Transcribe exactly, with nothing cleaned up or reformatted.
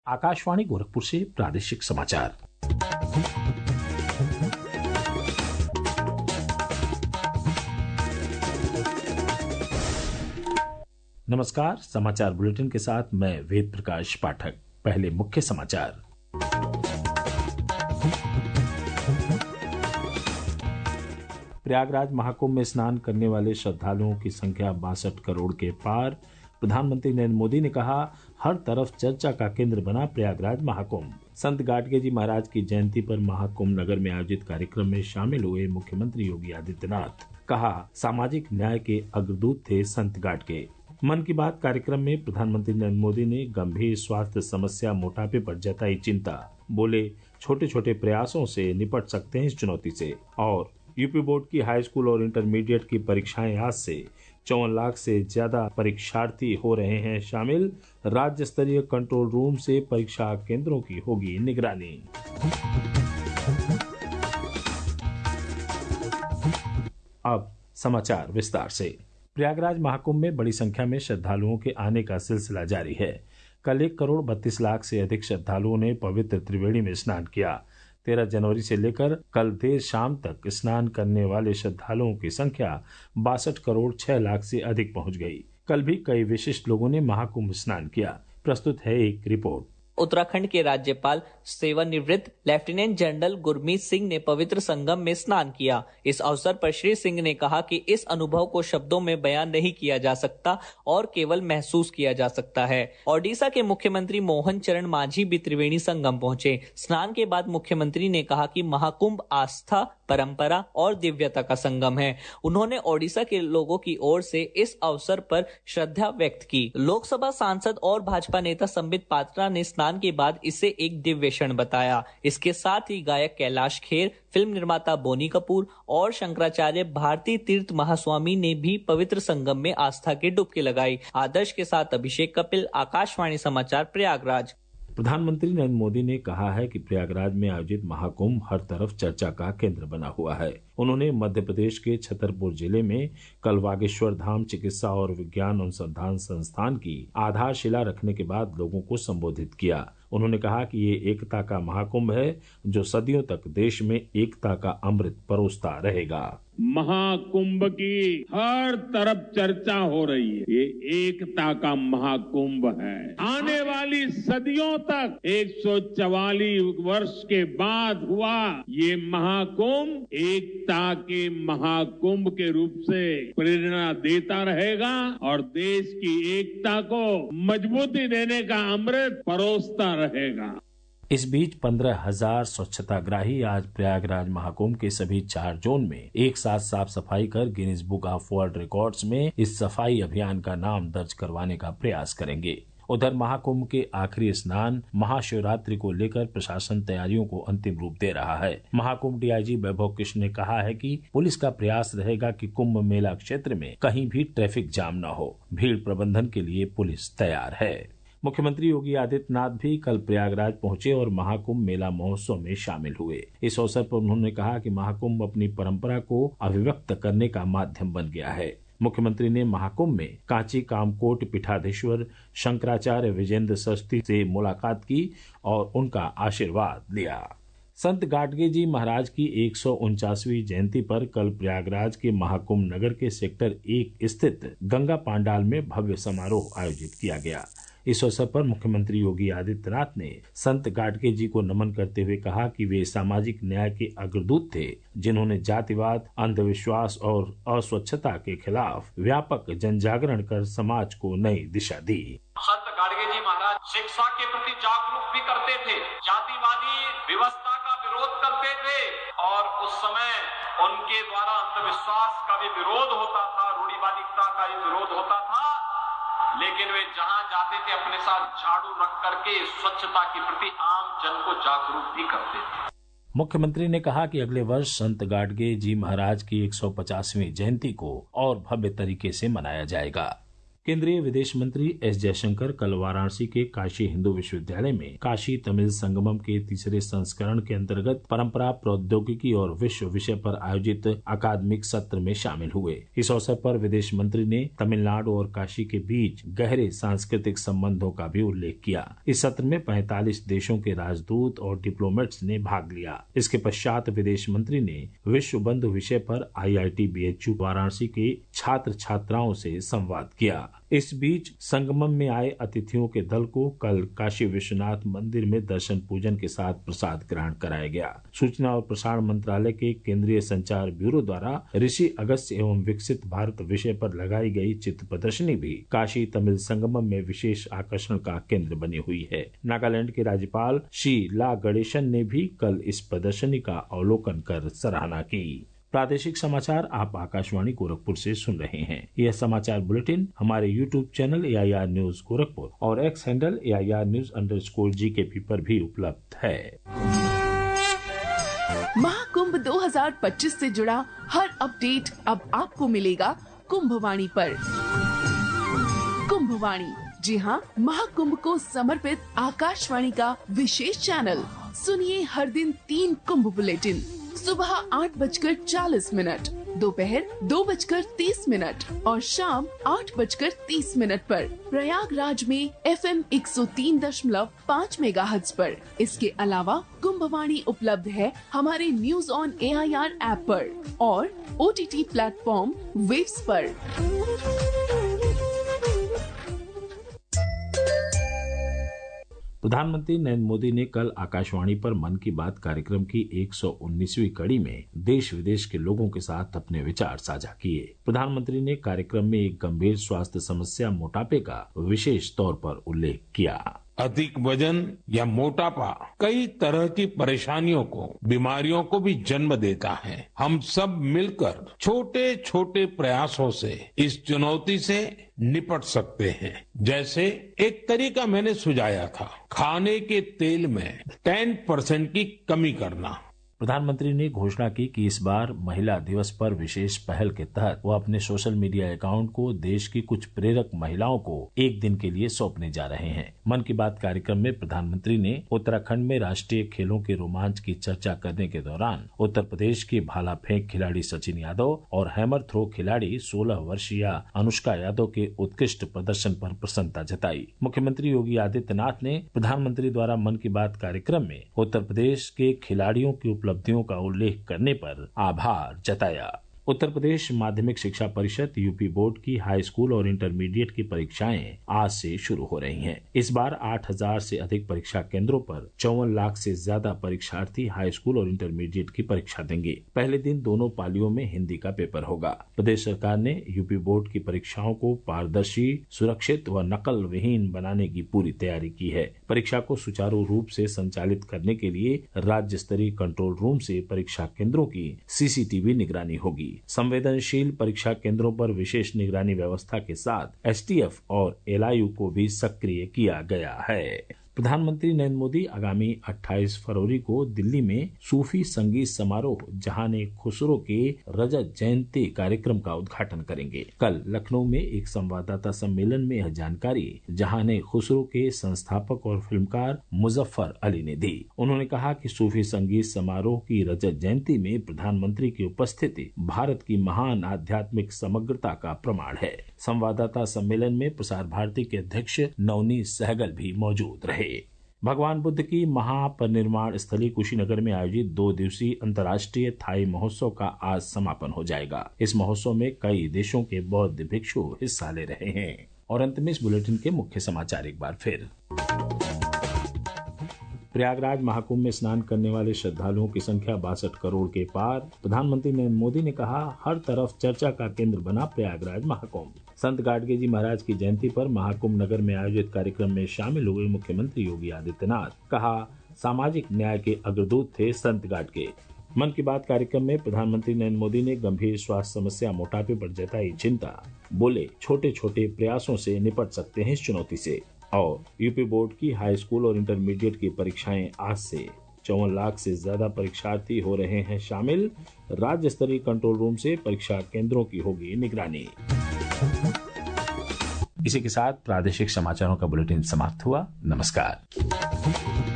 आकाशवाणी गोरखपुर से प्रादेशिक समाचार। नमस्कार, समाचार बुलेटिन के साथ मैं वेद प्रकाश पाठक। पहले मुख्य समाचार। प्रयागराज महाकुंभ में स्नान करने वाले श्रद्धालुओं की संख्या बासठ करोड़ के पार। प्रधानमंत्री नरेंद्र मोदी ने कहा, हर तरफ चर्चा का केंद्र बना प्रयागराज महाकुंभ। संत गाडगे जी महाराज की जयंती पर महाकुंभ नगर में आयोजित कार्यक्रम में शामिल हुए मुख्यमंत्री योगी आदित्यनाथ। कहा, सामाजिक न्याय के अग्रदूत थे संत गाडगे। मन की बात कार्यक्रम में प्रधानमंत्री नरेंद्र मोदी ने गंभीर स्वास्थ्य समस्या मोटापे पर जताई चिंता। बोले, छोटे छोटे प्रयासों से निपट सकते हैं इस चुनौती से। और यूपी बोर्ड की हाई स्कूल और इंटरमीडिएट की परीक्षाएं आज से चौवन लाख से ज्यादा परीक्षार्थी हो रहे हैं शामिल। राज्य स्तरीय कंट्रोल रूम से परीक्षा केंद्रों की होगी निगरानी। अब समाचार विस्तार से। प्रयागराज महाकुंभ में बड़ी संख्या में श्रद्धालुओं के आने का सिलसिला जारी है। कल एक करोड़ बत्तीस लाख से अधिक श्रद्धालुओं ने पवित्र त्रिवेणी में स्नान किया। तेरह जनवरी से लेकर कल देर शाम तक स्नान करने वाले श्रद्धालुओं की संख्या बासठ करोड़ छह लाख से अधिक पहुंच गई। कल भी कई विशिष्ट लोगों ने महाकुंभ स्नान किया। प्रस्तुत है एक रिपोर्ट। उत्तराखंड के राज्यपाल सेवानिवृत्त लेफ्टिनेंट जनरल गुरमीत सिंह ने पवित्र संगम में स्नान किया। इस अवसर पर श्री सिंह ने कहा कि इस अनुभव को शब्दों में बयान नहीं किया जा सकता और केवल महसूस किया जा सकता है। ओडिशा के मुख्यमंत्री मोहन चरण मांझी भी त्रिवेणी संगम पहुंचे। स्नान के बाद मुख्यमंत्री ने कहा कि महाकुंभ आस्था, परंपरा और दिव्यता का संगम है। उन्होंने ओडिशा के लोगों की ओर से इस अवसर पर श्रद्धा व्यक्त की। लोकसभा सांसद और भाजपा नेता संबित पात्रा ने स्नान के बाद इसे एक दिव्य क्षण बताया। इसके साथ ही गायक कैलाश खेर, फिल्म निर्माता बोनी कपूर और शंकराचार्य भारती तीर्थ महास्वामी ने भी पवित्र संगम में आस्था की डुबकी लगाई। आदर्श के साथ अभिषेक कपिल, आकाशवाणी समाचार, प्रयागराज। प्रधानमंत्री नरेंद्र मोदी ने कहा है कि प्रयागराज में आयोजित महाकुंभ हर तरफ चर्चा का केंद्र बना हुआ है। उन्होंने मध्य प्रदेश के छतरपुर जिले में कल बागेश्वर धाम चिकित्सा और विज्ञान अनुसंधान संस्थान की आधारशिला रखने के बाद लोगों को संबोधित किया। उन्होंने कहा कि ये एकता का महाकुंभ है जो सदियों तक देश में एकता का अमृत परोसता रहेगा। महाकुंभ की हर तरफ चर्चा हो रही है। ये एकता का महाकुंभ है। आने वाली सदियों तक एक सौ चवालीस वर्ष के बाद हुआ ये महाकुंभ एकता के महाकुंभ के रूप से प्रेरणा देता रहेगा और देश की एकता को मजबूती देने का अमृत परोसता रहेगा। इस बीच पंद्रह हजार स्वच्छताग्राही आज प्रयागराज महाकुंभ के सभी चार जोन में एक साथ साफ सफाई कर Guinness book of world records में इस सफाई अभियान का नाम दर्ज करवाने का प्रयास करेंगे। उधर महाकुंभ के आखिरी स्नान महाशिवरात्रि को लेकर प्रशासन तैयारियों को अंतिम रूप दे रहा है। महाकुंभ डीआईजी वैभव कृष्ण ने कहा है कि पुलिस का प्रयास रहेगा कि कुंभ मेला क्षेत्र में कहीं भी ट्रैफिक जाम न हो। भीड़ प्रबंधन के लिए पुलिस तैयार है। मुख्यमंत्री योगी आदित्यनाथ भी कल प्रयागराज पहुंचे और महाकुंभ मेला महोत्सव में शामिल हुए। इस अवसर पर उन्होंने कहा कि महाकुंभ अपनी परंपरा को अभिव्यक्त करने का माध्यम बन गया है। मुख्यमंत्री ने महाकुंभ में कांची कामकोट पीठाधीश्वर शंकराचार्य विजेंद्र सरस्वती से मुलाकात की और उनका आशीर्वाद लिया। संत गाडगे जी महाराज की एक सौ उनचासवीं जयंती पर कल प्रयागराज के महाकुंभ नगर के सेक्टर एक स्थित गंगा पांडाल में भव्य समारोह आयोजित किया गया। इस अवसर पर मुख्यमंत्री योगी आदित्यनाथ ने संत गाडगे जी को नमन करते हुए कहा कि वे सामाजिक न्याय के अग्रदूत थे, जिन्होंने जातिवाद, अंधविश्वास और अस्वच्छता के खिलाफ व्यापक जनजागरण कर समाज को नई दिशा दी। संत गाडगे जी महाराज शिक्षा के प्रति जागरूक भी करते थे, जातिवादी व्यवस्था का विरोध करते थे और उस समय उनके द्वारा अंधविश्वास का भी विरोध होता था, रूढ़िवादिता का भी विरोध होता था, लेकिन वे जहां जाते थे अपने साथ झाड़ू रख करके स्वच्छता के प्रति आम जन को जागरूक भी करते थे। मुख्यमंत्री ने कहा कि अगले वर्ष संत गाडगे जी महाराज की एक सौ पचासवीं जयंती को और भव्य तरीके से मनाया जाएगा। केंद्रीय विदेश मंत्री एस जयशंकर कल वाराणसी के काशी हिंदू विश्वविद्यालय में काशी तमिल संगमम के तीसरे संस्करण के अंतर्गत परंपरा, प्रौद्योगिकी और विश्व विषय पर आयोजित अकादमिक सत्र में शामिल हुए। इस अवसर पर विदेश मंत्री ने तमिलनाडु और काशी के बीच गहरे सांस्कृतिक संबंधों का भी उल्लेख किया। इस सत्र में पैंतालीस देशों के राजदूत और डिप्लोमेट्स ने भाग लिया। इसके पश्चात विदेश मंत्री ने विश्व बंधु विषय पर I I T B H U Varanasi के छात्र छात्राओं से संवाद किया। इस बीच संगमम में आए अतिथियों के दल को कल काशी विश्वनाथ मंदिर में दर्शन पूजन के साथ प्रसाद ग्रहण कराया गया। सूचना और प्रसारण मंत्रालय के केंद्रीय संचार ब्यूरो द्वारा ऋषि अगस्त्य एवं विकसित भारत विषय पर लगाई गई चित्र प्रदर्शनी भी काशी तमिल संगमम में विशेष आकर्षण का केंद्र बनी हुई है। नागालैंड के राज्यपाल श्री ला गणेशन ने भी कल इस प्रदर्शनी का अवलोकन कर सराहना की। प्रादेशिक समाचार आप आकाशवाणी गोरखपुर से सुन रहे हैं। यह समाचार बुलेटिन हमारे YouTube channel A I R news Gorakhpur और X handle A I R news underscore G K P पर भी उपलब्ध है। महाकुंभ दो हज़ार पच्चीस से जुड़ा हर अपडेट अब आपको मिलेगा कुंभवाणी पर। कुंभवाणी, जी हाँ, महाकुंभ को समर्पित आकाशवाणी का विशेष चैनल। सुनिए हर दिन तीन कुंभ बुलेटिन, सुबह आठ बजकर चालीस मिनट, दोपहर दो बजकर तीस मिनट और शाम आठ बजकर तीस मिनट पर प्रयागराज में एफ एम एक सौ तीन दशमलव पाँच मेगाहर्ट्ज पर। इसके अलावा कुंभवाणी उपलब्ध है हमारे news on A I R app पर और O T T platform waves पर। प्रधानमंत्री नरेंद्र मोदी ने कल आकाशवाणी पर मन की बात कार्यक्रम की एक सौ उन्नीसवीं कड़ी में देश विदेश के लोगों के साथ अपने विचार साझा किए। प्रधानमंत्री ने कार्यक्रम में एक गंभीर स्वास्थ्य समस्या मोटापे का विशेष तौर पर उल्लेख किया। अधिक वजन या मोटापा कई तरह की परेशानियों को, बीमारियों को भी जन्म देता है। हम सब मिलकर छोटे छोटे प्रयासों से इस चुनौती से निपट सकते हैं। जैसे एक तरीका मैंने सुझाया था, खाने के तेल में दस परसेंट की कमी करना। प्रधानमंत्री ने घोषणा की कि इस बार महिला दिवस पर विशेष पहल के तहत वो अपने सोशल मीडिया अकाउंट को देश की कुछ प्रेरक महिलाओं को एक दिन के लिए सौंपने जा रहे हैं। मन की बात कार्यक्रम में प्रधानमंत्री ने उत्तराखंड में राष्ट्रीय खेलों के रोमांच की चर्चा करने के दौरान उत्तर प्रदेश के भाला फेंक खिलाड़ी सचिन यादव और हैमर थ्रो खिलाड़ी सोलह वर्षीय अनुष्का यादव के उत्कृष्ट प्रदर्शन पर प्रसन्नता जताई। मुख्यमंत्री योगी आदित्यनाथ ने प्रधानमंत्री द्वारा मन की बात कार्यक्रम में उत्तर प्रदेश के खिलाड़ियों की उपलब्धियों का उल्लेख करने पर आभार जताया। उत्तर प्रदेश माध्यमिक शिक्षा परिषद यूपी बोर्ड की हाई स्कूल और इंटरमीडिएट की परीक्षाएं आज से शुरू हो रही हैं। इस बार आठ हजार से अधिक परीक्षा केंद्रों पर चौवन लाख से ज्यादा परीक्षार्थी हाई स्कूल और इंटरमीडिएट की परीक्षा देंगे। पहले दिन दोनों पालियों में हिंदी का पेपर होगा। प्रदेश सरकार ने यूपी बोर्ड की परीक्षाओं को पारदर्शी, सुरक्षित व नकल विहीन बनाने की पूरी तैयारी की है। परीक्षा को सुचारू रूप से संचालित करने के लिए राज्य स्तरीय कंट्रोल रूम से परीक्षा केंद्रों की सी सी टी वी निगरानी होगी। संवेदनशील परीक्षा केंद्रों पर विशेष निगरानी व्यवस्था के साथ एस टी एफ और एल आई यू को भी सक्रिय किया गया है। प्रधानमंत्री नरेंद्र मोदी आगामी अट्ठाईस फरवरी को दिल्ली में सूफी संगीत समारोह जहाने खुसरो के रजत जयंती कार्यक्रम का उद्घाटन करेंगे। कल लखनऊ में एक संवाददाता सम्मेलन में यह जानकारी जहाने खुसरो के संस्थापक और फिल्मकार मुजफ्फर अली ने दी। उन्होंने कहा कि सूफी संगीत समारोह की रजत जयंती में प्रधानमंत्री की उपस्थिति भारत की महान आध्यात्मिक समग्रता का प्रमाण है। संवाददाता सम्मेलन में प्रसार भारती के अध्यक्ष नवनीत सहगल भी मौजूद रहे। भगवान बुद्ध की महापरिनिर्वाण स्थली कुशीनगर में आयोजित दो दिवसीय अंतर्राष्ट्रीय थाई महोत्सव का आज समापन हो जाएगा। इस महोत्सव में कई देशों के बौद्ध भिक्षु हिस्सा ले रहे हैं। और अंत में इस बुलेटिन के मुख्य समाचार एक बार फिर। प्रयागराज महाकुंभ में स्नान करने वाले श्रद्धालुओं की संख्या बासठ करोड़ के पार। प्रधानमंत्री नरेंद्र मोदी ने कहा, हर तरफ चर्चा का केंद्र बना प्रयागराज महाकुंभ। संत गाडगे जी महाराज की जयंती पर महाकुंभ नगर में आयोजित कार्यक्रम में शामिल हुए मुख्यमंत्री योगी आदित्यनाथ। कहा, सामाजिक न्याय के अग्रदूत थे संत गाडगे। मन की बात कार्यक्रम में प्रधानमंत्री नरेंद्र मोदी ने गंभीर स्वास्थ्य समस्या मोटापे पर जताई चिंता। बोले, छोटे छोटे प्रयासों से निपट सकते हैं इस चुनौती से। और यूपी बोर्ड की हाई स्कूल और इंटरमीडिएट की परीक्षाएं आज से चौवन लाख से ज्यादा परीक्षार्थी हो रहे हैं शामिल। राज्य स्तरीय कंट्रोल रूम से परीक्षा केंद्रों की होगी निगरानी। इसी के साथ प्रादेशिक समाचारों का बुलेटिन समाप्त हुआ। नमस्कार।